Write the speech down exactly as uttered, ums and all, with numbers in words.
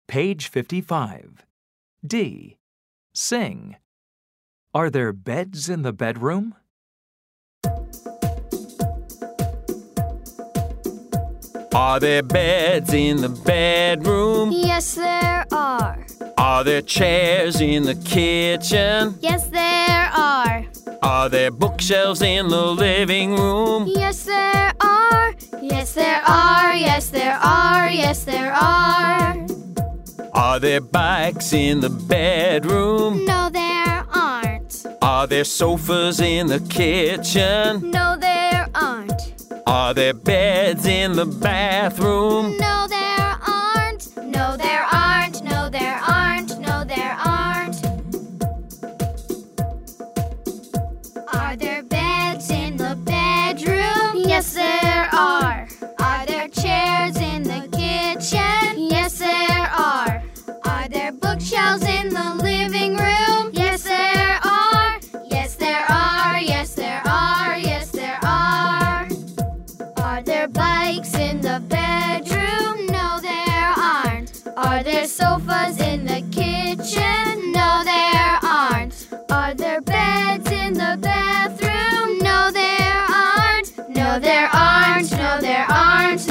Page fifty-five. D. Sing. Are there beds in the bedroom? Are there beds in the bedroom? Yes, there are. Are there chairs in the kitchen? Yes, there are. Are there bookshelves in the living room? Yes, there are. Yes, there are. Yes, there are. Yes, there are. Are there bikes in the bedroom? No, there aren't. Are there sofas in the kitchen? No, there aren't. Are there beds in the bathroom? No, there aren't. No, there aren't. No, there aren't. No, there aren't. Are there beds in the bedroom? Yes, there are. Are there chairs in the kitchen? Yes, there are. Are there bookshelves in the living room? Yes, there are. Yes, there are. Yes, there are. Yes, there are. Are there bikes in the bedroom? No, there aren't. Are there sofas in the kitchen? No, there aren't. Are there beds in the bathroom? No, there aren't. No, there aren't. No, there aren't.